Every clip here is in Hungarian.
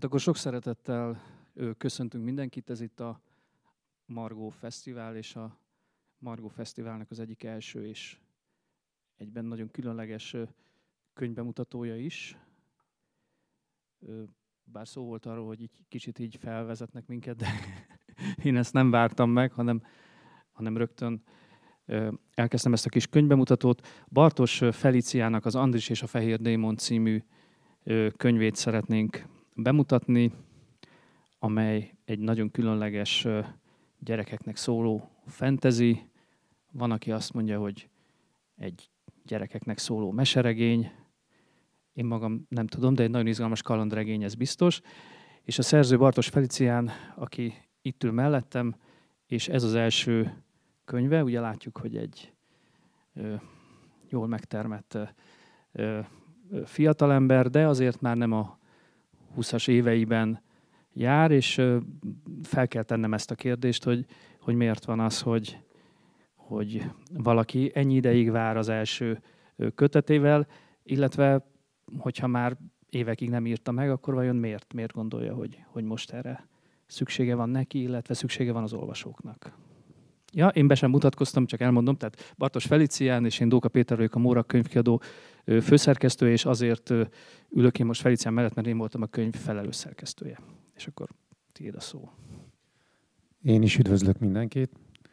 Hát akkor sok szeretettel köszöntünk mindenkit, ez itt a Margó Fesztivál, és a Margó Fesztiválnak az egyik első és egyben nagyon különleges könyvbemutatója is. Bár szó volt arról, hogy így kicsit így felvezetnek minket, de én ezt nem vártam meg, hanem rögtön elkezdtem ezt a kis könyvbemutatót. Bartos Feliciának az Andris és a Fehér Démon című könyvét szeretnénk bemutatni, amely egy nagyon különleges gyerekeknek szóló fantasy. Van, aki azt mondja, hogy egy gyerekeknek szóló meseregény. Én magam nem tudom, de egy nagyon izgalmas kalandregény, ez biztos. És a szerző Bartos Felicián, aki itt ül mellettem, és ez az első könyve. Ugye látjuk, hogy egy jól megtermett fiatalember, de azért már nem a 20-as éveiben jár, és fel kell tennem ezt a kérdést, hogy miért van az, hogy valaki ennyi ideig vár az első kötetével, illetve hogyha már évekig nem írta meg, akkor vajon miért gondolja, hogy most erre szüksége van neki, illetve szüksége van az olvasóknak. Ja, én be sem mutatkoztam, csak elmondom, tehát Bartos Felicián, és én Dóka Péter vagyok, a Móra könyvkiadó főszerkesztője, és azért ülök én most Felicián mellett, mert én voltam a könyv felelős szerkesztője. És akkor tiéd a szó. Én is üdvözlök mindenkit.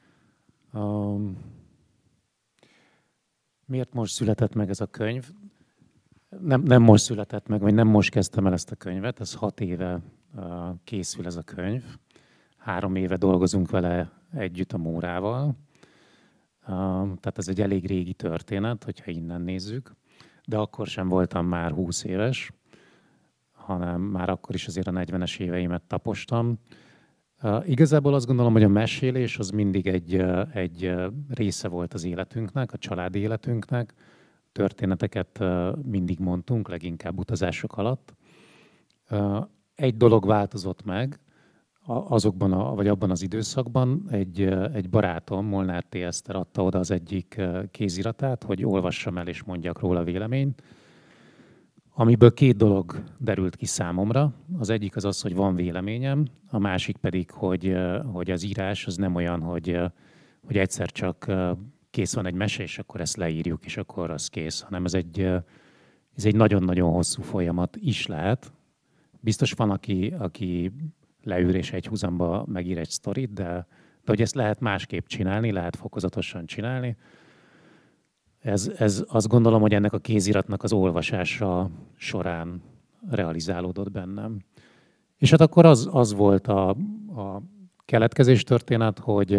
Miért most született meg ez a könyv? Nem most született meg, vagy nem most kezdtem el ezt a könyvet, ez 6 éve készül ez a könyv. 3 éve dolgozunk vele együtt a Mórával. Tehát ez egy elég régi történet, hogyha innen nézzük. De akkor sem voltam már 20 éves, hanem már akkor is azért a 40-es éveimet tapostam. Igazából azt gondolom, hogy a mesélés az mindig egy része volt az életünknek, a családi életünknek. Történeteket mindig mondtunk, leginkább utazások alatt. Egy dolog változott meg azokban abban az időszakban. Egy barátom, Molnár T. Eszter adta oda az egyik kéziratát, hogy olvassam el és mondjak róla véleményt. Amiből 2 dolog derült ki számomra. Az egyik az, hogy van véleményem, a másik pedig, hogy az írás az nem olyan, hogy egyszer csak kész van egy mese, és akkor ezt leírjuk, és akkor az kész, hanem ez egy nagyon-nagyon hosszú folyamat is lehet. Biztos van, aki leül és egy húzamba megír egy sztorit, de hogy ezt lehet másképp csinálni, lehet fokozatosan csinálni. Ez azt gondolom, hogy ennek a kéziratnak az olvasása során realizálódott bennem. És hát akkor az volt a keletkezés történet, hogy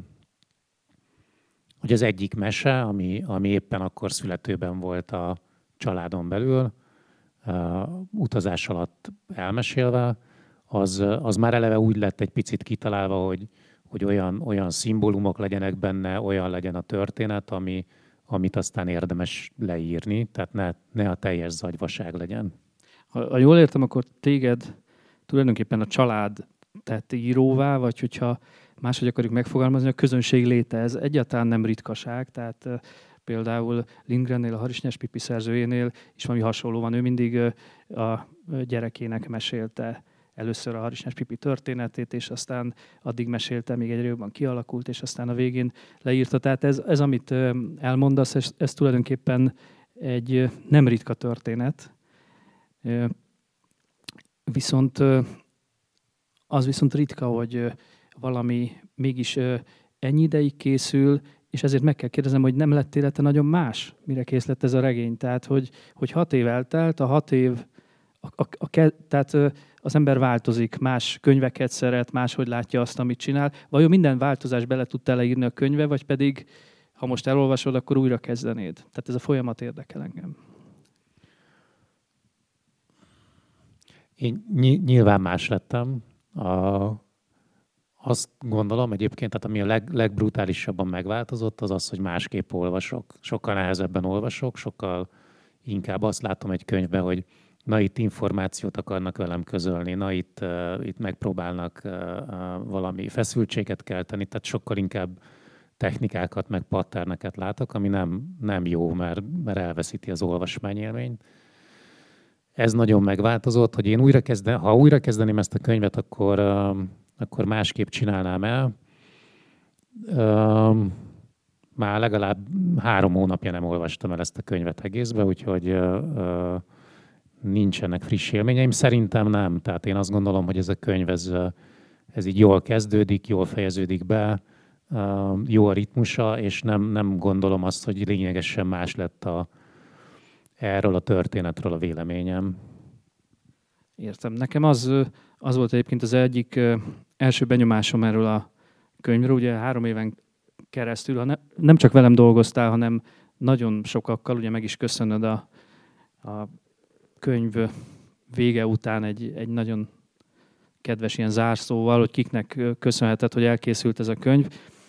az egyik mese, ami éppen akkor születőben volt a családon belül, utazás alatt elmesélve, az már eleve úgy lett egy picit kitalálva, hogy olyan szimbólumok legyenek benne, olyan legyen a történet, amit aztán érdemes leírni, tehát ne a teljes zagyvaság legyen. Ha jól értem, akkor téged tulajdonképpen a család tett íróvá, vagy hogyha máshogy akarjuk megfogalmazni, a közönség léte, ez egyáltalán nem ritkaság, tehát például Lindgrennél, a Harisnyás Pipi szerzőjénél is valami hasonló van. Ő mindig a gyerekének mesélte először a Harisnyás Pipi történetét, és aztán addig mesélte, még egyre jobban kialakult, és aztán a végén leírta. Tehát ez amit elmondasz, ez tulajdonképpen egy nem ritka történet. Viszont az viszont ritka, hogy valami mégis ennyi ideig készül, és ezért meg kell kérdeznem, hogy nem lett élete nagyon más, mire kész lett ez a regény. Tehát, hogy 6 év eltelt, a 6 év, tehát az ember változik, más könyveket szeret, máshogy látja azt, amit csinál. Vajon minden változás bele tudtál leírni a könyvbe, vagy pedig, ha most elolvasod, akkor újra kezdenéd? Tehát ez a folyamat érdekel engem. Én nyilván más lettem. Azt gondolom egyébként, tehát ami a legbrutálisabban megváltozott, az, hogy másképp olvasok. Sokkal nehezebben olvasok, sokkal inkább azt látom egy könyvben, hogy na itt információt akarnak velem közölni, na itt megpróbálnak valami feszültséget kelteni, tehát sokkal inkább technikákat, meg patterneket látok, ami nem jó, mert elveszíti az olvasmányélményt. ez nagyon megváltozott, hogy én ha újra kezdeném ezt a könyvet, akkor másképp csinálnám el. Már legalább 3 hónapja nem olvastam el ezt a könyvet egészbe, úgyhogy nincsenek friss élményeim. Szerintem nem. Tehát én azt gondolom, hogy ez a könyv ez így jól kezdődik, jól fejeződik be, jó a ritmusa, és nem gondolom azt, hogy lényegesen más lett erről a történetről a véleményem. Értem. Nekem az volt egyébként az egyik első benyomásom erről a könyvről. Ugye 3 éven keresztül, nem csak velem dolgoztál, hanem nagyon sokakkal, ugye meg is köszönöd a könyv vége után egy nagyon kedves ilyen zárszóval, hogy kiknek köszönheted, hogy elkészült ez a könyv.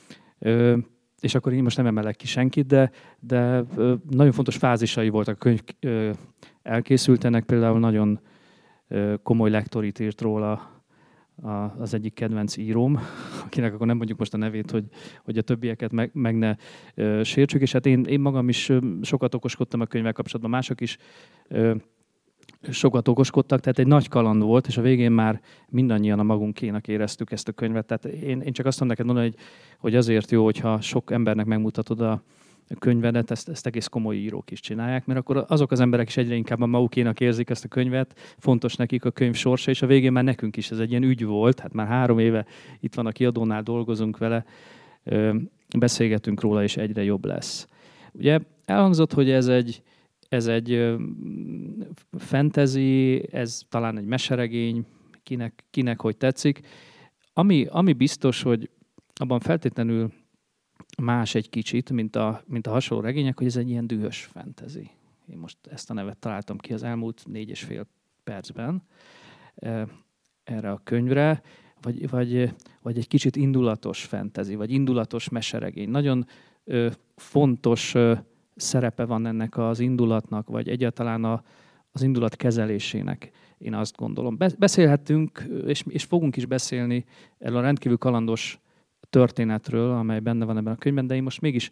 És akkor én most nem emelek ki senkit, de nagyon fontos fázisai voltak a könyv elkészültenek. Például nagyon komoly lektorit írt róla az egyik kedvenc íróm, akinek akkor nem mondjuk most a nevét, hogy a többieket meg ne sértsük. És hát én magam is sokat okoskodtam a könyvvel kapcsolatban, mások is sokat okoskodtak, tehát egy nagy kaland volt, és a végén már mindannyian a magunkénak éreztük ezt a könyvet. Tehát én csak azt tudom neked mondani, hogy azért jó, hogyha sok embernek megmutatod a könyvedet, ezt egész komoly írók is csinálják, mert akkor azok az emberek is egyre inkább a magukénak érzik ezt a könyvet, fontos nekik a könyv sorsa, és a végén már nekünk is ez egy ilyen ügy volt, hát már 3 éve itt van a kiadónál, dolgozunk vele, beszélgetünk róla, és egyre jobb lesz. Ugye elhangzott, hogy ez egy fantasy, ez talán egy meseregény, kinek hogy tetszik. Ami biztos, hogy abban feltétlenül más egy kicsit, mint a hasonló regények, hogy ez egy ilyen dühös fantasy. Én most ezt a nevet találtam ki az elmúlt 4,5 percben erre a könyvre, vagy egy kicsit indulatos fantasy, vagy indulatos meseregény. Nagyon fontos szerepe van ennek az indulatnak, vagy egyáltalán az indulat kezelésének, én azt gondolom. Beszélhetünk, és fogunk is beszélni erről a rendkívül kalandos történetről, amely benne van ebben a könyvben, de én most mégis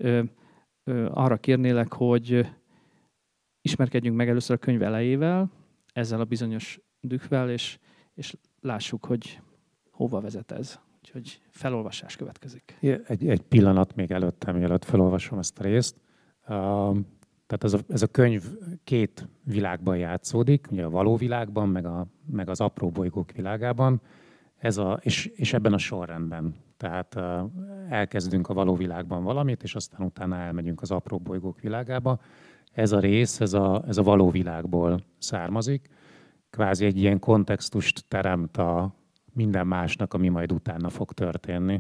arra kérnélek, hogy ismerkedjünk meg először a könyv elejével, ezzel a bizonyos dühvel, és lássuk, hogy hova vezet ez. Úgyhogy felolvasás következik. Egy pillanat még mielőtt felolvasom ezt a részt. Tehát ez a könyv 2 világban játszódik, ugye a való világban, meg az apró bolygók világában, és ebben a sorrendben. Tehát elkezdünk a való világban valamit, és aztán utána elmegyünk az apró bolygók világába. Ez a rész, ez a való világból származik. Kvázi egy ilyen kontextust teremt a minden másnak, ami majd utána fog történni.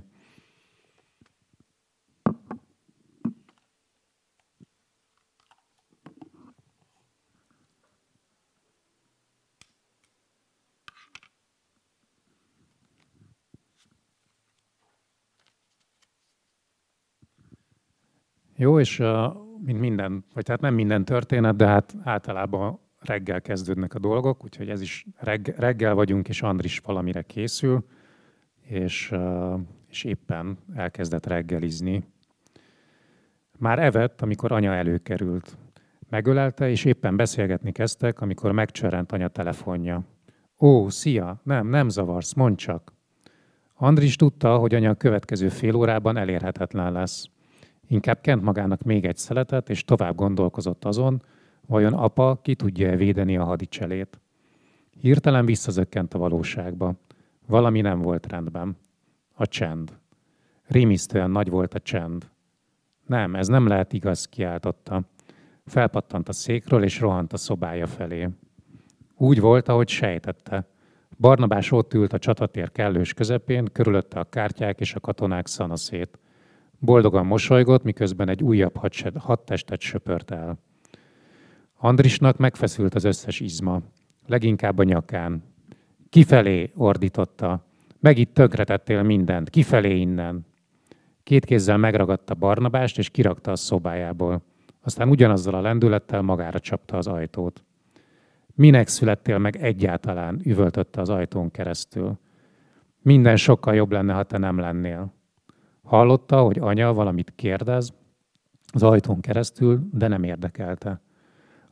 Jó, és mint minden, vagy tehát nem minden történet, de hát általában reggel kezdődnek a dolgok, úgyhogy ez is reggel vagyunk, és Andris valamire készül, és éppen elkezdett reggelizni. Már evett, amikor anya előkerült. Megölelte, és éppen beszélgetni kezdtek, amikor megcsörrent anya telefonja. Ó, szia, nem zavarsz, mondd csak. Andris tudta, hogy anya a következő fél órában elérhetetlen lesz. Inkább kent magának még egy szeletet, és tovább gondolkozott azon, vajon apa ki tudja-e védeni a hadicselét. Hirtelen visszazökkent a valóságba. Valami nem volt rendben. A csend. Rémisztően nagy volt a csend. Nem, ez nem lehet igaz, kiáltotta. Felpattant a székről, és rohant a szobája felé. Úgy volt, ahogy sejtette. Barnabás ott ült a csatatér kellős közepén, körülötte a kártyák és a katonák szanaszét. Boldogan mosolygott, miközben egy újabb hadtestet söpört el. Andrisnak megfeszült az összes izma, leginkább a nyakán. Kifelé, ordította. Megint tönkretettél mindent, kifelé innen. 2 kézzel megragadta Barnabást, és kirakta a szobájából. Aztán ugyanazzal a lendülettel magára csapta az ajtót. Minek születtél meg egyáltalán, üvöltötte az ajtón keresztül. Minden sokkal jobb lenne, ha te nem lennél. Hallotta, hogy anya valamit kérdez az ajtón keresztül, de nem érdekelte.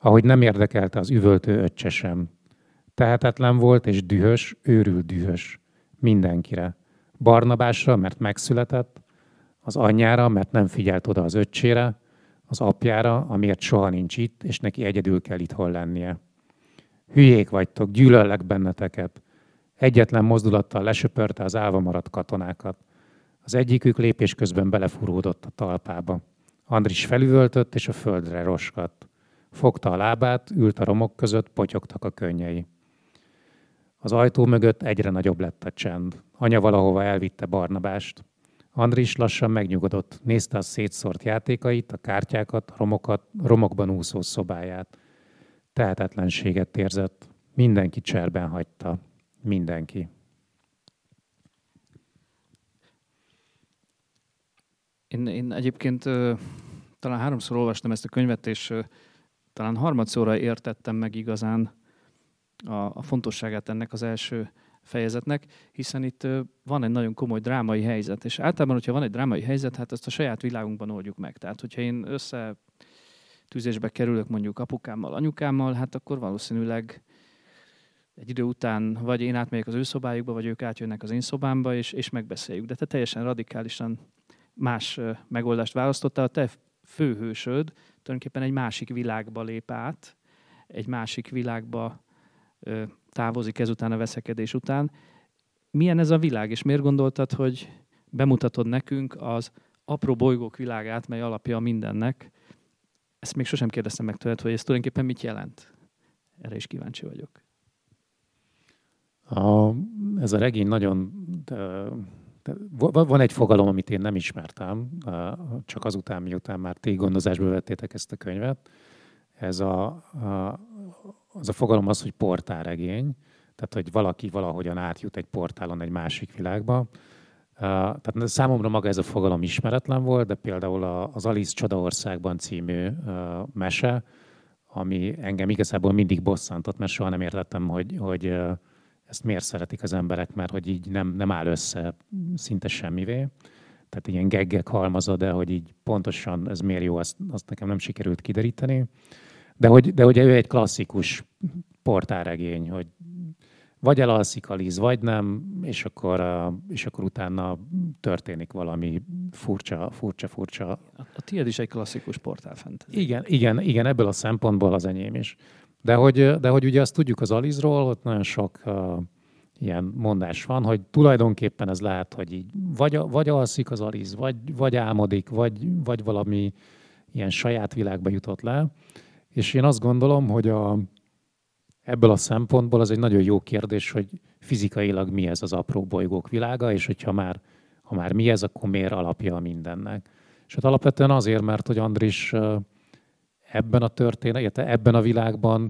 ahogy nem érdekelte az üvöltő öccse sem. Tehetetlen volt és dühös, őrült dühös. Mindenkire. Barnabásra, mert megszületett, az anyjára, mert nem figyelt oda az öccsére, az apjára, amiért soha nincs itt, és neki egyedül kell itthon lennie. Hülyék vagytok, gyűlöllek benneteket. Egyetlen mozdulattal lesöpörte az állva maradt katonákat. Az egyikük lépés közben belefúródott a talpába. Andris felüvöltött, és a földre roskadt. Fogta a lábát, ült a romok között, potyogtak a könnyei. Az ajtó mögött egyre nagyobb lett a csend. Anya valahova elvitte Barnabást. Andris lassan megnyugodott, nézte a szétszórt játékait, a kártyákat, a romokban úszó szobáját. Tehetetlenséget érzett. Mindenki cserben hagyta. Mindenki. Én egyébként talán 3-szor olvastam ezt a könyvet, és talán harmadszorra értettem meg igazán a fontosságát ennek az első fejezetnek, hiszen itt van egy nagyon komoly drámai helyzet, és általában, hogyha van egy drámai helyzet, hát azt a saját világunkban oldjuk meg. Tehát, hogyha én összetűzésbe kerülök mondjuk apukámmal, anyukámmal, hát akkor valószínűleg egy idő után vagy én átmegyek az ő szobájukba, vagy ők átjönnek az én szobámba, és megbeszéljük. De te teljesen radikálisan más megoldást választottál. A te főhősöd tulajdonképpen egy másik világba lép át, egy másik világba távozik ezután a veszekedés után. Milyen ez a világ, és miért gondoltad, hogy bemutatod nekünk az apró bolygók világát, mely alapja mindennek? Ezt még sosem kérdeztem meg tőled, hogy ez tulajdonképpen mit jelent. Erre is kíváncsi vagyok. Ez a regény nagyon... Van egy fogalom, amit én nem ismertem, csak azután, miután már ti gondozásba vettétek ezt a könyvet. Az a fogalom az, hogy portálregény, tehát hogy valaki valahogyan átjut egy portálon egy másik világba. Tehát számomra maga ez a fogalom ismeretlen volt, de például az Alice Csodaországban című mese, ami engem igazából mindig bosszantott, mert soha nem értettem, hogy ezt miért szeretik az emberek, mert hogy így nem áll össze szinte semmivé. Tehát ilyen geggek halmaza, de hogy így pontosan ez miért jó, azt nekem nem sikerült kideríteni. De hogy ő egy klasszikus portálregény, hogy vagy elalszik a Liz, vagy nem, és akkor utána történik valami furcsa. A tiéd is egy klasszikus portálfentezi. Igen, ebből a szempontból az enyém is. De hogy ugye azt tudjuk az Alice-ról, ott nagyon sok ilyen mondás van, hogy tulajdonképpen ez lehet, hogy így vagy alszik az Alice, vagy álmodik, vagy valami ilyen saját világba jutott le. És én azt gondolom, hogy ebből a szempontból az egy nagyon jó kérdés, hogy fizikailag mi ez az apró bolygók világa, és hogyha ha már mi ez, akkor miért alapja a mindennek. És hát alapvetően azért, mert hogy Andris ebben a történetben, ebben a világban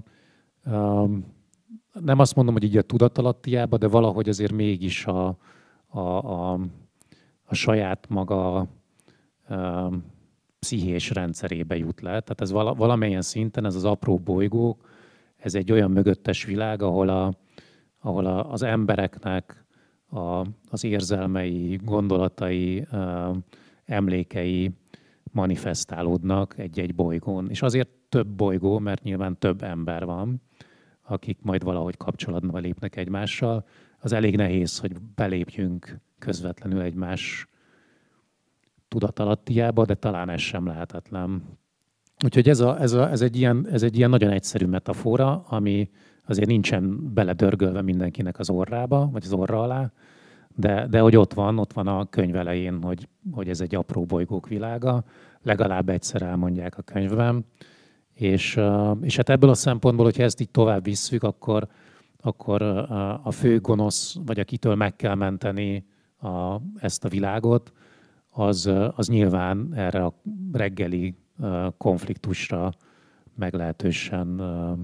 nem azt mondom, hogy így a tudatalattiába, de valahogy azért mégis a saját maga pszichés rendszerébe jut le. Tehát ez valamilyen szinten, ez az apró bolygók, ez egy olyan mögöttes világ, ahol az embereknek az érzelmei, gondolatai, emlékei manifestálódnak egy-egy bolygón. És azért több bolygó, mert nyilván több ember van, akik majd valahogy kapcsolatba lépnek egymással. Az elég nehéz, hogy belépjünk közvetlenül egymás tudatalattiába, de talán ez sem lehetetlen. Úgyhogy ez egy ilyen nagyon egyszerű metafora, ami azért nincsen beledörgölve mindenkinek az orrába, vagy az orra alá, de hogy ott van a könyv elején, hogy ez egy apró bolygók világa, legalább egyszer elmondják a könyvben. És hát ebből a szempontból, hogyha ezt így tovább visszük, akkor a fő gonosz, vagy akitől meg kell menteni ezt a világot, az nyilván erre a reggeli konfliktusra meglehetősen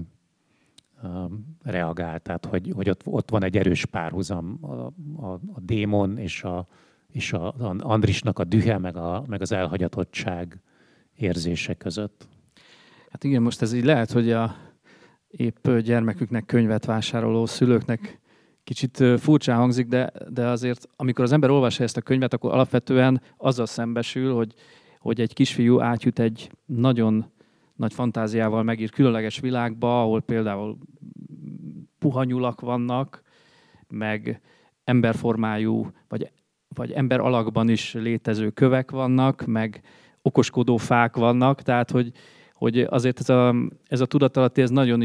reagál. Tehát, hogy ott van egy erős párhuzam a démon és a Andrisnak a dühe, meg az elhagyatottság érzése között. Hát igen, most ez így lehet, hogy épp gyermeküknek könyvet vásároló szülőknek kicsit furcsán hangzik, de azért, amikor az ember olvassa ezt a könyvet, akkor alapvetően azzal szembesül, hogy egy kisfiú átjut egy nagyon nagy fantáziával megírt különleges világba, ahol például puha nyulak vannak, meg emberformájú, vagy ember alakban is létező kövek vannak, meg okoskodó fák vannak, tehát hogy azért ez a tudatalatti, ez nagyon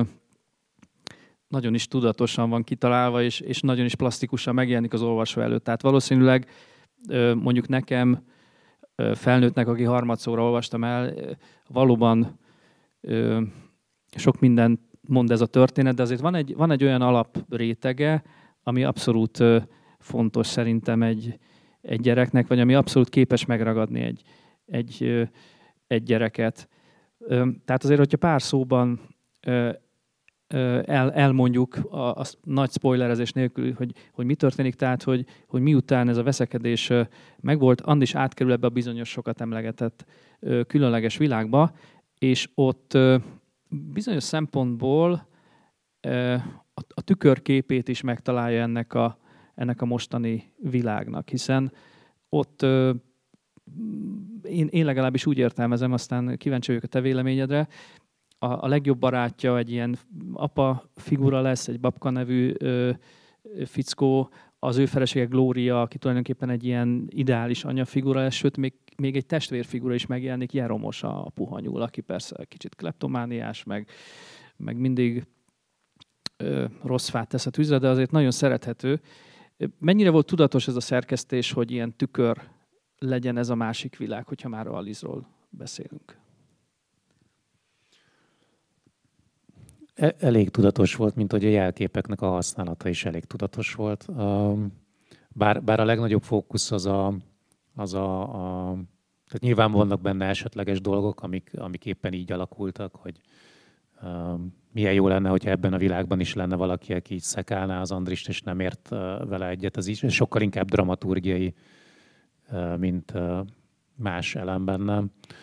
is tudatosan van kitalálva, és nagyon is plastikusan megjelenik az olvasó előtt. Tehát valószínűleg mondjuk nekem, felnőttnek, aki harmadszorra olvastam el, valóban sok mindent mond ez a történet, de azért van egy olyan alaprétege, ami abszolút fontos szerintem egy gyereknek, vagy ami abszolút képes megragadni egy gyereket. Tehát azért, hogyha pár szóban elmondjuk a nagy spoilerezés nélkül, hogy mi történik, tehát hogy miután ez a veszekedés megvolt, Andis átkerül ebbe a bizonyos sokat emlegetett különleges világba, és ott bizonyos szempontból a tükörképét is megtalálja ennek a mostani világnak, hiszen ott én legalábbis úgy értelmezem, aztán kíváncsi vagyok a te véleményedre, a legjobb barátja egy ilyen apa figura lesz, egy Babka nevű fickó, az ő felesége Glória, aki tulajdonképpen egy ilyen ideális anyafigura lesz, sőt, még egy testvérfigura is megjelenik, Jeromos a puha nyúl, aki persze kicsit kleptomániás, meg mindig rossz fát tesz a tűzre, de azért nagyon szerethető. Mennyire volt tudatos ez a szerkesztés, hogy ilyen tükör legyen ez a másik világ, hogyha már Alice-ról beszélünk? Elég tudatos volt, mint hogy a jelképeknek a használata is elég tudatos volt. Bár a legnagyobb fókusz tehát nyilván vannak benne esetleges dolgok, amik éppen így alakultak, hogy milyen jó lenne, hogyha ebben a világban is lenne valaki, aki így szekálná az Andrist, és nem ért vele egyet. Ez sokkal inkább dramaturgiai, mint más elem benne.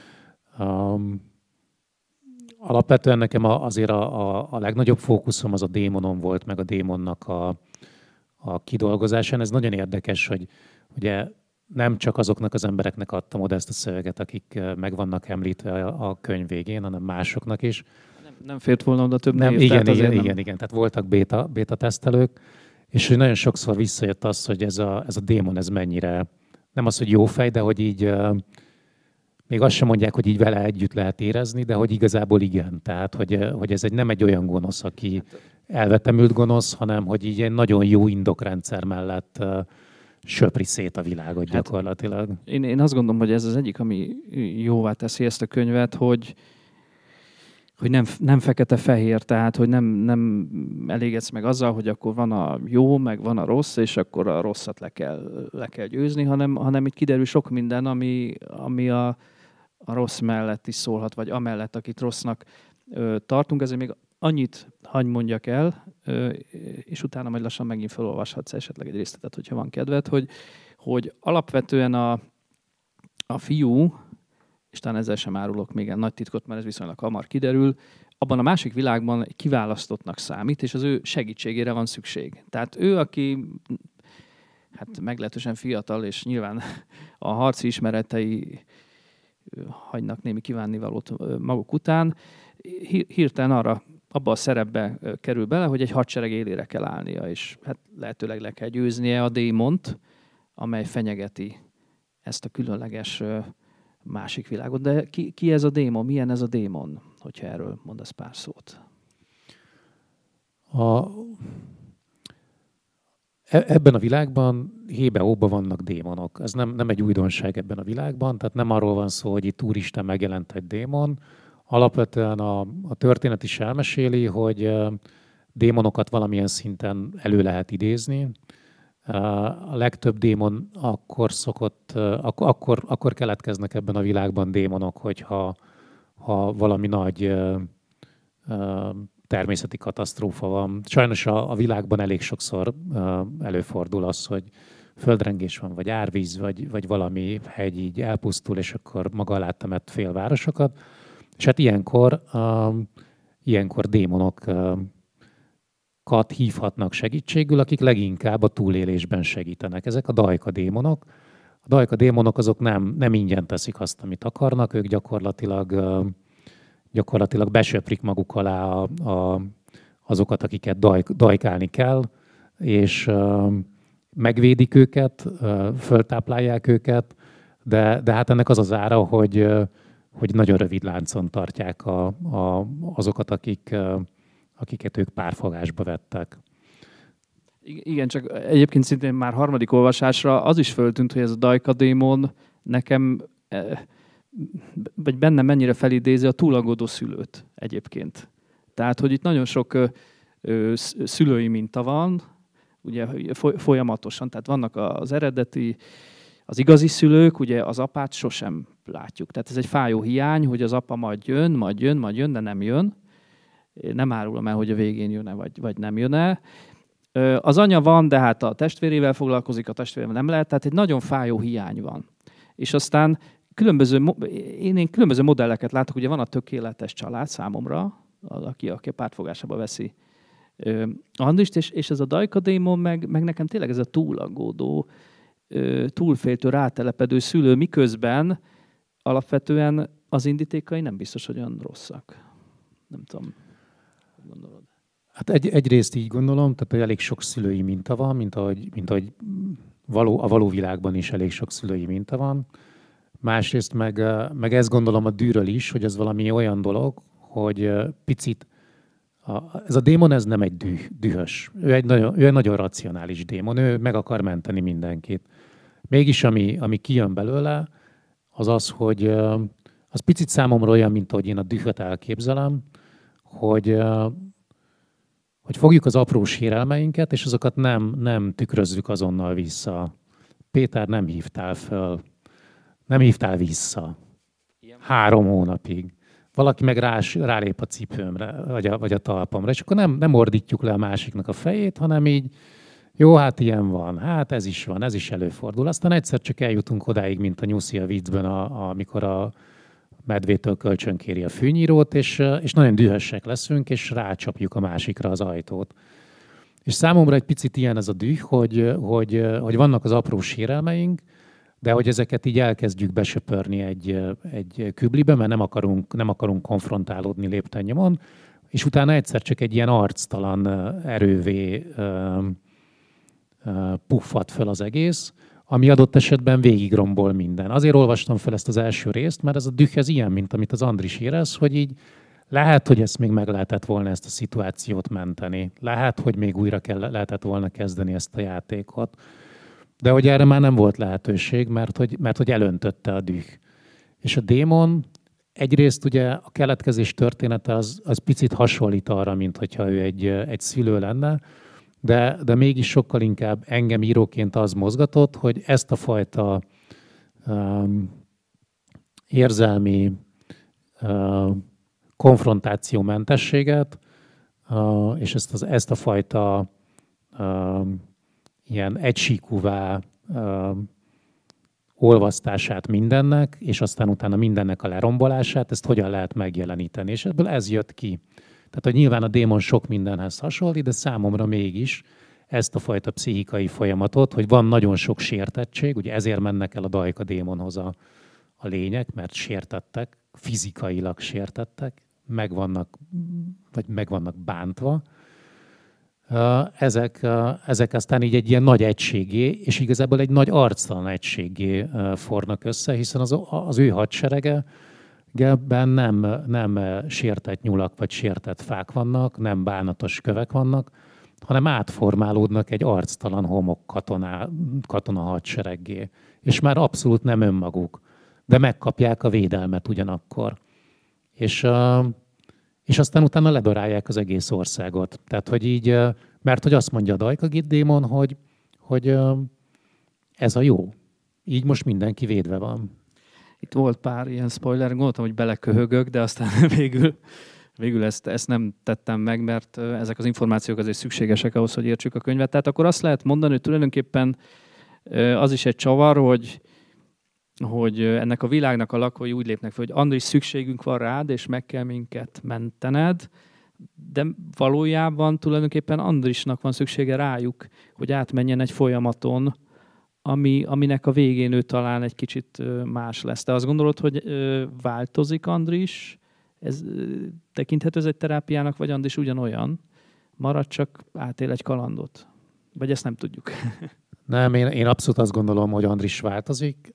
Alapvetően nekem azért a legnagyobb fókuszom az a démonon volt, meg a démonnak a kidolgozásán. Ez nagyon érdekes, hogy ugye nem csak azoknak az embereknek adtam oda ezt a szöveget, akik meg vannak említve a könyv végén, hanem másoknak is. Nem fért volna oda több név. Igen. Tehát voltak beta tesztelők, és hogy nagyon sokszor visszajött az, hogy ez a démon, ez mennyire, nem az, hogy jó fej, de hogy így még azt sem mondják, hogy így vele együtt lehet érezni, de hogy igazából igen. Tehát, hogy ez nem egy olyan gonosz, aki elvetemült gonosz, hanem hogy így egy nagyon jó indokrendszer mellett söpri szét a világot gyakorlatilag. Én azt gondolom, hogy ez az egyik, ami jóvá teszi ezt a könyvet, hogy nem fekete-fehér, tehát hogy nem elégedsz meg azzal, hogy akkor van a jó, meg van a rossz, és akkor a rosszat le kell győzni, hanem itt kiderül sok minden, ami a rossz mellett is szólhat, vagy amellett, akit rossznak tartunk. Ezért még annyit hagy mondjak el, és utána majd lassan megint felolvashatsz esetleg egy részletet, hogyha van kedved, hogy alapvetően a fiú, és talán ezzel sem árulok még egy nagy titkot, mert ez viszonylag hamar kiderül, abban a másik világban kiválasztottnak számít, és az ő segítségére van szükség. Tehát ő, aki meglehetősen fiatal, és nyilván a harci ismeretei hagynak némi kívánnivalót maguk után, hirtelen abba a szerepbe kerül bele, hogy egy hadsereg élére kell állnia, és lehetőleg le kell győznie a démont, amely fenyegeti ezt a különleges másik világot. De ki ez a démon? Milyen ez a démon? Hogyha erről mondasz pár szót. Ebben a világban hébe-óba vannak démonok. Ez nem egy újdonság ebben a világban, tehát nem arról van szó, hogy itt úristen megjelent egy démon. Alapvetően a történet is elmeséli, hogy démonokat valamilyen szinten elő lehet idézni. A legtöbb démon akkor keletkeznek ebben a világban démonok, hogyha valami nagy természeti katasztrófa van. Sajnos a világban elég sokszor előfordul az, hogy földrengés van, vagy árvíz, vagy valami hegy így elpusztul, és akkor maga alá temet félvárosokat. És hát ilyenkor démonokat hívhatnak segítségül, akik leginkább a túlélésben segítenek. Ezek a dajka démonok. A dajka démonok azok nem ingyen teszik azt, amit akarnak, ők gyakorlatilag gyakorlatilag besöprik maguk alá azokat, akiket dajkálni kell, és megvédik őket, föltáplálják őket, de hát ennek az az ára, hogy nagyon rövid láncon tartják azokat, akiket ők párfogásba vettek. Igen, csak egyébként szintén már harmadik olvasásra az is föltűnt, hogy ez a dajkadémon nekem, vagy bennem mennyire felidézi a túlaggódó szülőt egyébként. Tehát, hogy itt nagyon sok szülői minta van, ugye folyamatosan, tehát vannak az eredeti, az igazi szülők, ugye az apát sosem látjuk. Tehát ez egy fájó hiány, hogy az apa majd jön, de nem jön. Nem árulom el, hogy a végén jön-e, vagy nem jön-e. Az anya van, de hát a testvérével foglalkozik, a testvérével nem lehet, tehát egy nagyon fájó hiány van. És aztán én különböző modelleket látok, ugye van a tökéletes család számomra, aki a pártfogásába veszi Andrist, és ez a dajkadémon meg nekem tényleg ez a túlaggódó, túlféltő, rátelepedő szülő, miközben alapvetően az indítékai nem biztos, hogy olyan rosszak. Nem tudom, hogy gondolod. Hát egyrészt így gondolom, tehát hogy elég sok szülői minta van, mint ahogy a való világban is elég sok szülői minta van. Másrészt meg ezt gondolom a dűről is, hogy ez valami olyan dolog, hogy picit ez a démon, ez nem egy dühös. Ő egy nagyon racionális démon, ő meg akar menteni mindenkit. Mégis ami kijön belőle, az, hogy az picit számomra olyan, mint ahogy én a dühöt elképzelem, hogy fogjuk az apró sérelmeinket, és azokat nem tükrözzük azonnal vissza. Péter, nem hívtál föl, nem hívtál vissza. 3 hónapig. Valaki meg rálép a cipőmre, vagy a talpamra, és akkor nem ordítjuk le a másiknak a fejét, hanem így, jó, hát ilyen van, hát ez is van, ez is előfordul. Aztán egyszer csak eljutunk odáig, mint a nyuszi a viccben, amikor a medvétől kölcsönkéri a fűnyírót, és nagyon dühösek leszünk, és rácsapjuk a másikra az ajtót. És számomra egy picit ilyen ez a düh, hogy vannak az apró sérelmeink, de hogy ezeket így elkezdjük besöpörni egy küblibe, mert nem akarunk konfrontálódni lépten-nyomon, és utána egyszer csak egy ilyen arctalan erővé puffad föl az egész, ami adott esetben végigrombol minden. Azért olvastam fel ezt az első részt, mert ez a düh ez ilyen, mint amit az Andris érez, hogy így lehet, hogy ezt még meg lehetett volna ezt a szituációt menteni. Lehet, hogy még újra lehetett volna kezdeni ezt a játékot. De hogy erre már nem volt lehetőség, mert hogy elöntötte a düh. És a démon egyrészt ugye a keletkezés története az picit hasonlít arra, mint hogyha ő egy szülő lenne, de mégis sokkal inkább engem íróként az mozgatott, hogy ezt a fajta érzelmi konfrontációmentességet, és ezt a fajta ilyen egysíkúvá olvasztását mindennek, és aztán utána mindennek a lerombolását, ezt hogyan lehet megjeleníteni. És ebből ez jött ki. Tehát, hogy nyilván a démon sok mindenhez hasonlít, de számomra mégis ezt a fajta pszichikai folyamatot, hogy van nagyon sok sértettség, ugye ezért mennek el a dajka démonhoz a lények, mert sértettek, fizikailag sértettek, meg vannak bántva. Ezek aztán így egy ilyen nagy egységé, és igazából egy nagy arctalan egységé fornak össze, hiszen az ő hadserege ebben nem sértett nyulak vagy sértett fák vannak, nem bánatos kövek vannak, hanem átformálódnak egy arctalan homok katona hadsereggé. És már abszolút nem önmaguk, de megkapják a védelmet ugyanakkor. És aztán utána ledarálják az egész országot. Tehát, hogy így, mert hogy azt mondja a Dajkagid démon, hogy ez a jó. Így most mindenki védve van. Itt volt pár ilyen spoiler, gondoltam, hogy beleköhögök, de aztán végül ezt nem tettem meg, mert ezek az információk azért szükségesek ahhoz, hogy értsük a könyvet. Tehát akkor azt lehet mondani, hogy tulajdonképpen az is egy csavar, hogy ennek a világnak a lakói úgy lépnek fel, hogy Andris, szükségünk van rád, és meg kell minket mentened, de valójában tulajdonképpen Andrisnak van szüksége rájuk, hogy átmenjen egy folyamaton, aminek a végén ő talán egy kicsit más lesz. Te azt gondolod, hogy változik Andris Ez tekinthető ez egy terápiának, vagy Andris ugyanolyan? Marad, csak átél egy kalandot? Vagy ezt nem tudjuk? Nem, én abszolút azt gondolom, hogy Andris változik.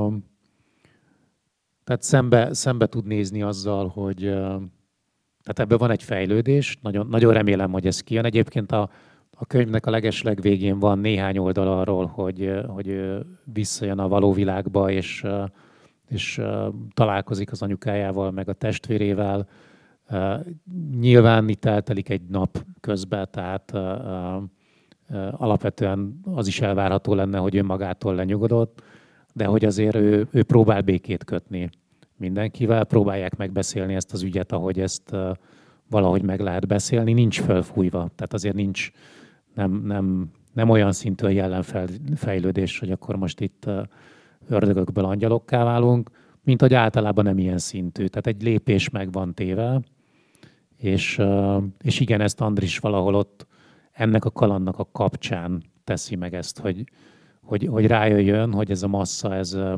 Tehát szembe tud nézni azzal, hogy tehát ebben van egy fejlődés. Nagyon, nagyon remélem, hogy ez kijön. Egyébként a könyvnek a legesleg végén van néhány oldal arról, hogy visszajön a való világba, és találkozik az anyukájával, meg a testvérével. Nyilván itt eltelik egy nap közben, tehát alapvetően az is elvárható lenne, hogy ő magától lenyugodott, de hogy azért ő próbál békét kötni mindenkivel, próbálják megbeszélni ezt az ügyet, ahogy ezt valahogy meg lehet beszélni, nincs fölfújva, tehát azért nincs, nem olyan szintű a jelenfejlődés, hogy akkor most itt ördögökből angyalokká válunk, mint hogy általában nem ilyen szintű. Tehát egy lépés meg van téve, és igen, ezt Andris valahol ott ennek a kalandnak a kapcsán teszi meg ezt, hogy rájöjjön, hogy ez a massza,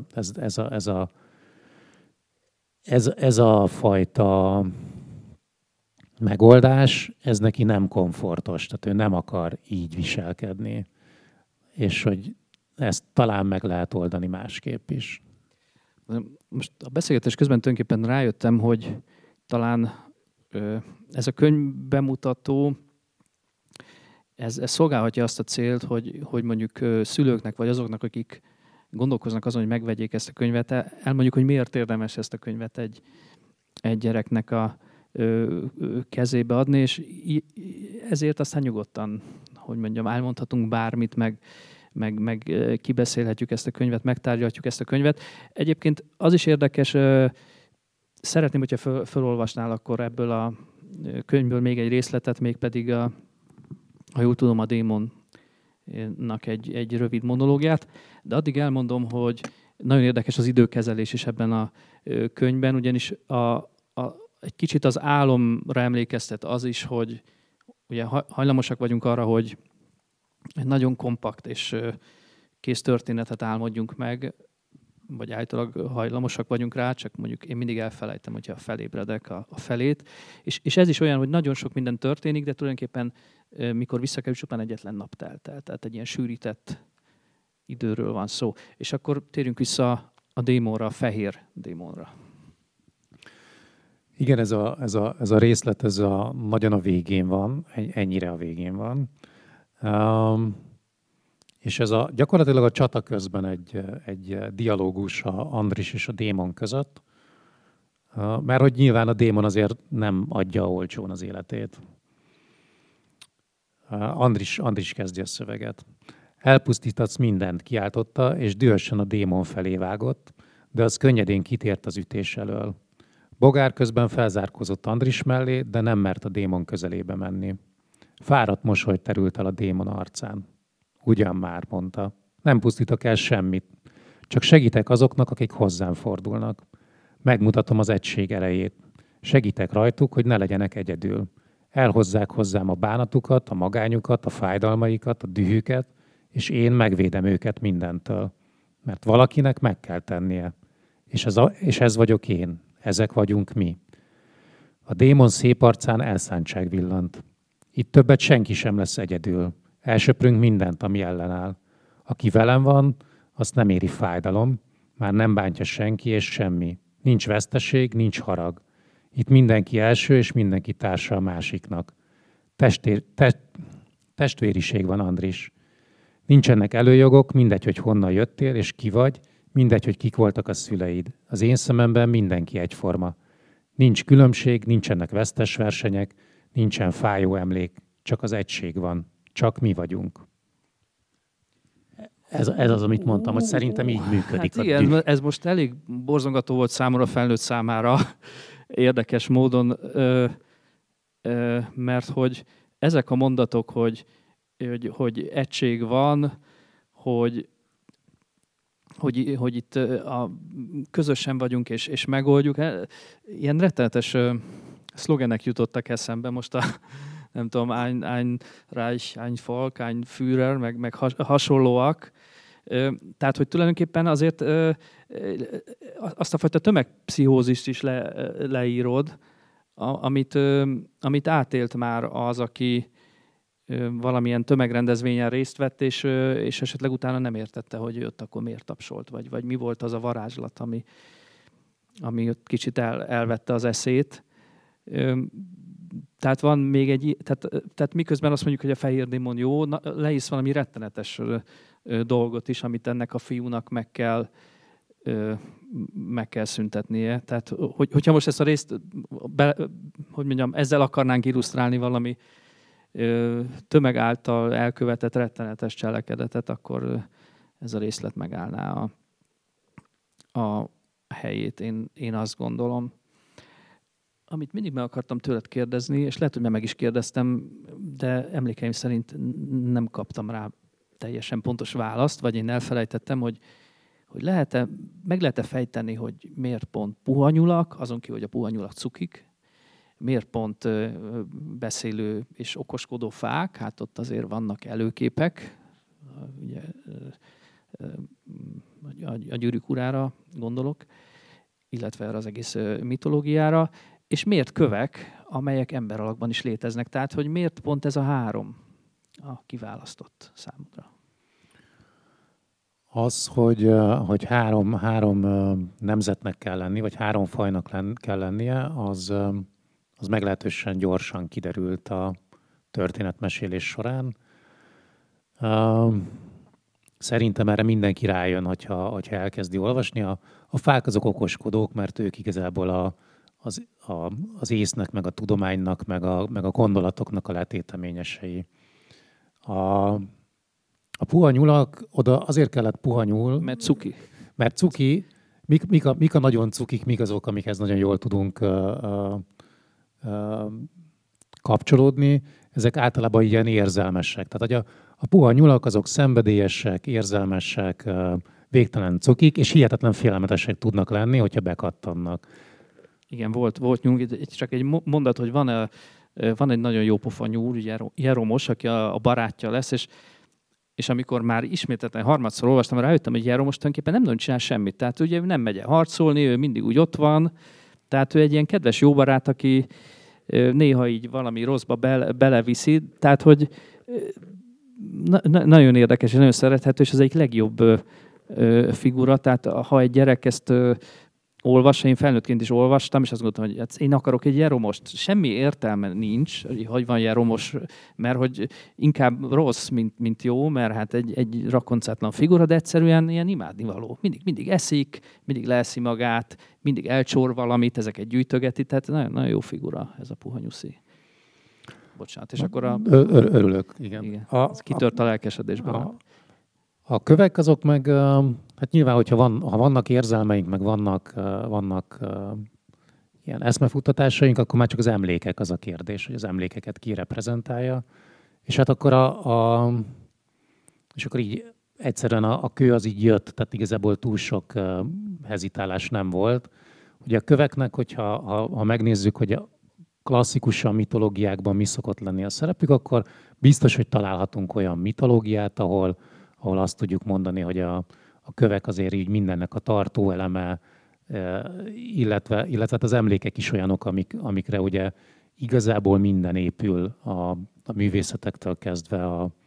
ez a fajta megoldás, ez neki nem komfortos, tehát ő nem akar így viselkedni, és hogy ezt talán meg lehet oldani másképp is. Most a beszélgetés közben tulajdonképpen rájöttem, hogy talán ez a könyv bemutató, ez szolgálhatja azt a célt, hogy mondjuk szülőknek, vagy azoknak, akik gondolkoznak azon, hogy megvegyék ezt a könyvet, elmondjuk, hogy miért érdemes ezt a könyvet egy gyereknek a kezébe adni, és ezért aztán nyugodtan, hogy mondjam, elmondhatunk bármit, meg kibeszélhetjük ezt a könyvet, megtárgyalhatjuk ezt a könyvet. Egyébként az is érdekes, szeretném, hogyha felolvasnál akkor ebből a könyvből még egy részletet, mégpedig ha jól tudom, a démonnak egy rövid monológiát, de addig elmondom, hogy nagyon érdekes az időkezelés is ebben a könyvben, ugyanis egy kicsit az álomra emlékeztet az is, hogy ugye hajlamosak vagyunk arra, hogy egy nagyon kompakt és kész történetet álmodjunk meg, vagy általában hajlamosak vagyunk rá, csak mondjuk én mindig elfelejtem, hogyha felébredek a felét. És ez is olyan, hogy nagyon sok minden történik, de tulajdonképpen mikor visszakerül, csupán egyetlen nap telt el. Tehát egy ilyen sűrített időről van szó. És akkor térjünk vissza a démonra, a fehér démonra. Igen, ez a részlet, nagyon a végén van, ennyire a végén van. És ez gyakorlatilag a csata közben egy dialógus a Andris és a démon között, mert hogy nyilván a démon azért nem adja olcsón az életét. Andris kezdi a szöveget. Elpusztítatsz mindent, kiáltotta, és dühösen a démon felé vágott, de az könnyedén kitért az ütés elől. Bogár közben felzárkózott Andris mellé, de nem mert a démon közelébe menni. Fáradt mosoly terült el a démon arcán. Ugyan már, mondta. Nem pusztítok el semmit. Csak segítek azoknak, akik hozzám fordulnak. Megmutatom az egység erejét. Segítek rajtuk, hogy ne legyenek egyedül. Elhozzák hozzám a bánatukat, a magányukat, a fájdalmaikat, a dühüket, és én megvédem őket mindentől. Mert valakinek meg kell tennie. És ez vagyok én. Ezek vagyunk mi. A démon szép arcán elszántság villant. Itt többet senki sem lesz egyedül. Elsöprünk mindent, ami ellenáll. Aki velem van, azt nem éri fájdalom, már nem bántja senki és semmi. Nincs veszteség, nincs harag. Itt mindenki első, és mindenki társa a másiknak. Testvériség van, Andris. Nincsenek előjogok, mindegy, hogy honnan jöttél, és ki vagy, mindegy, hogy kik voltak a szüleid. Az én szememben mindenki egyforma. Nincs különbség, nincsenek vesztes versenyek, nincsen fájó emlék, csak az egység van. Csak mi vagyunk. Ez az, amit mondtam, hogy szerintem így működik. Hát igen, ez most elég borzongató volt számomra, felnőtt számára érdekes módon, mert hogy ezek a mondatok, hogy egység van, hogy itt közösen vagyunk és megoldjuk, ilyen rettenetes szlogenek jutottak eszembe most nem tudom, ein Reich, ein Volk, ein Führer, meg hasonlóak. Tehát, hogy tulajdonképpen azért azt a fajta tömegpszichózist is leírod, amit átélt már az, aki valamilyen tömegrendezvényen részt vett, és esetleg utána nem értette, hogy ott akkor miért tapsolt, vagy mi volt az a varázslat, ami ott kicsit elvette az eszét. Tehát van még tehát miközben azt mondjuk, hogy a fehér démon jó, lehisz valami rettenetes dolgot is, amit ennek a fiúnak meg kell szüntetnie. Tehát, hogyha most ezt a részt, hogy mondjam, ezzel akarnánk illusztrálni valami tömeg által elkövetett rettenetes cselekedetet, akkor ez a részlet megállná a helyét, én azt gondolom. Amit mindig meg akartam tőled kérdezni, és lehet, hogy meg is kérdeztem, de emlékeim szerint nem kaptam rá teljesen pontos választ, vagy én elfelejtettem, hogy meg lehet-e fejteni, hogy miért pont puha nyulak, azon kívül, hogy a puha nyulak cukik, miért pont beszélő és okoskodó fák, hát ott azért vannak előképek, ugye, a Gyűrűk urára gondolok, illetve erre az egész mitológiára, és miért kövek, amelyek ember alakban is léteznek. Tehát, hogy miért pont ez a három a kiválasztott számodra? Az, hogy három nemzetnek kell lenni, vagy három fajnak kell lennie, az meglehetősen gyorsan kiderült a történetmesélés során. Szerintem erre mindenki rájön, hogyha elkezdi olvasni. A fák azok okoskodók, mert ők igazából az észnek, meg a tudománynak, meg a gondolatoknak a letéteményesei. A puha nyulak, oda azért kellett puha nyúl. Mert cuki. Mert cuki. Mik a nagyon cukik, mik azok, amikhez nagyon jól tudunk kapcsolódni. Ezek általában ilyen érzelmesek. Tehát a puha nyulak azok szenvedélyesek, érzelmesek, végtelen cukik, és hihetetlen félelmetesek tudnak lenni, hogyha bekattannak. Igen, volt nyúl, csak egy mondat, hogy van egy nagyon jó pofa nyúl, Jeromos, aki a barátja lesz, és amikor már ismételten harmadszor olvastam, rájöttem, hogy Jeromos tulajdonképpen nem nagyon csinál semmit. Tehát ugye nem megy el harcolni, ő mindig úgy ott van. Tehát ő egy ilyen kedves jó barát, aki néha így valami rosszba beleviszi. Tehát, hogy nagyon érdekes és nagyon szerethető, és az egyik legjobb figura. Tehát ha egy gyerek ezt olvassa, én felnőttként is olvastam, és azt gondoltam, hogy én akarok egy Jeromost. Semmi értelme nincs, hogy van Jeromos, mert hogy inkább rossz, mint jó, mert hát egy rakoncátlan figura, de egyszerűen ilyen imádnivaló. Mindig eszik, mindig leeszi magát, mindig elcsor valamit, ezeket gyűjtögeti, tehát nagyon, nagyon jó figura ez a puha nyuszi. Bocsánat, és akkor Örülök, igen. Ez kitört a lelkesedésből. A kövek azok meg, hát nyilván, ha vannak érzelmeink, meg vannak ilyen eszmefuttatásaink, akkor már csak az emlékek az a kérdés, hogy az emlékeket ki reprezentálja. És hát akkor és akkor így egyszerűen a kő az így jött, tehát igazából túl sok hezitálás nem volt. Ugye a köveknek, ha megnézzük, hogy a klasszikusan mitológiákban mi szokott lenni a szerepük, akkor biztos, hogy találhatunk olyan mitológiát, ahol azt tudjuk mondani, hogy a kövek azért így mindennek a tartóeleme, illetve az emlékek is olyanok, amikre ugye igazából minden épül a művészetektől kezdve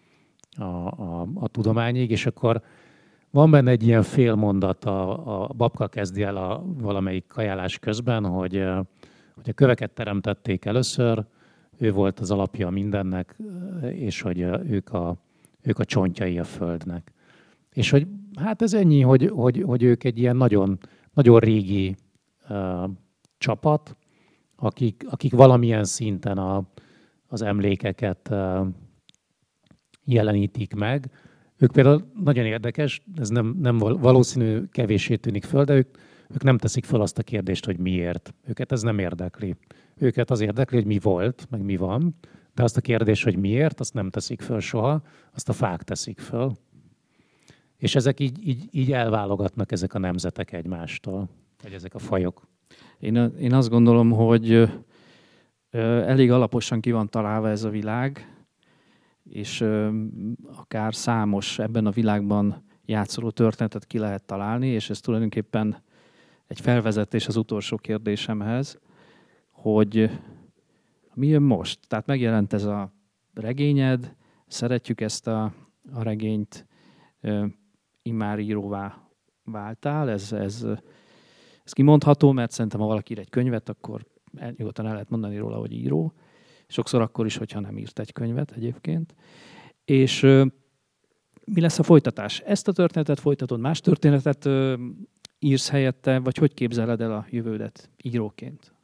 a tudományig, és akkor van benne egy ilyen félmondat, a babka kezdi el valamelyik kajálás közben, hogy a köveket teremtették először, ő volt az alapja mindennek, és hogy ők a csontjai a földnek. És hogy hát ez ennyi, hogy ők egy ilyen nagyon, nagyon régi csapat, akik valamilyen szinten az emlékeket jelenítik meg. Ők például nagyon érdekes, ez nem valószínű, kevéssé tűnik föl, de ők nem teszik föl azt a kérdést, hogy miért. Őket ez nem érdekli. Őket az érdekli, hogy mi volt, meg mi van, de azt a kérdést, hogy miért, azt nem teszik föl soha, azt a fák teszik föl. És ezek így elválogatnak ezek a nemzetek egymástól, vagy ezek a fajok. Én azt gondolom, hogy elég alaposan ki van találva ez a világ, és akár számos ebben a világban játszoló történetet ki lehet találni, és ez tulajdonképpen egy felvezetés az utolsó kérdésemhez, hogy mi jön most. Tehát megjelent ez a regényed, szeretjük ezt a regényt, immár íróvá váltál, ez kimondható, mert szerintem ha valaki ír egy könyvet, akkor nyugodtan el lehet mondani róla, hogy író. Sokszor akkor is, hogyha nem írt egy könyvet egyébként. És mi lesz a folytatás? Ezt a történetet folytatod, más történetet írsz helyette, vagy hogy képzeled el a jövődet íróként?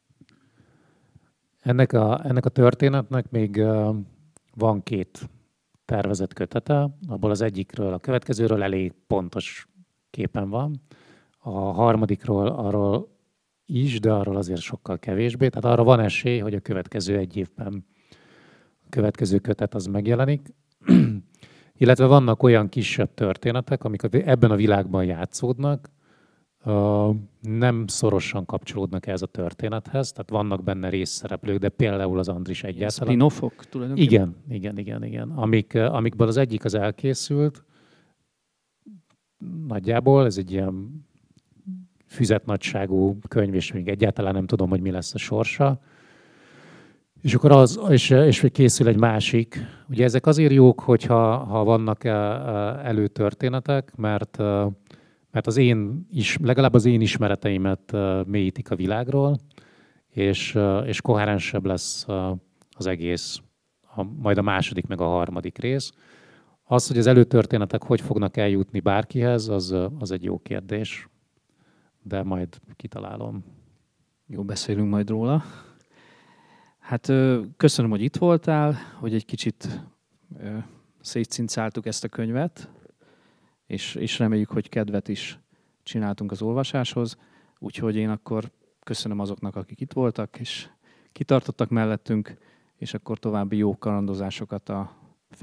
Ennek a történetnek még van 2 tervezett kötete, abból az egyikről, a következőről elég pontos képen van. A harmadikról arról is, de arról azért sokkal kevésbé. Tehát arra van esély, hogy a következő 1 évben a következő kötet az megjelenik. Illetve vannak olyan kisebb történetek, amik ebben a világban játszódnak, nem szorosan kapcsolódnak ehhez a történethez, tehát vannak benne részszereplők, de például az Andris egyáltalán. Spin-offok tulajdonképpen? Igen. Amikből az egyik az elkészült, nagyjából, ez egy ilyen füzetnagyságú könyv, és még egyáltalán nem tudom, hogy mi lesz a sorsa. És akkor és készül egy másik. Ugye ezek azért jók, hogyha vannak előtörténetek, mert legalább az én ismereteimet mélyítik a világról, és koherensebb lesz az egész, majd a második, meg a harmadik rész. Az, hogy az előtörténetek hogy fognak eljutni bárkihez, az egy jó kérdés, de majd kitalálom. Jó, beszélünk majd róla. Hát köszönöm, hogy itt voltál, hogy egy kicsit szétcincáltuk ezt a könyvet, és reméljük, hogy kedvet is csináltunk az olvasáshoz. Úgyhogy én akkor köszönöm azoknak, akik itt voltak, és kitartottak mellettünk, és akkor további jó kalandozásokat a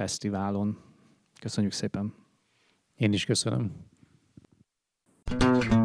fesztiválon. Köszönjük szépen! Én is köszönöm.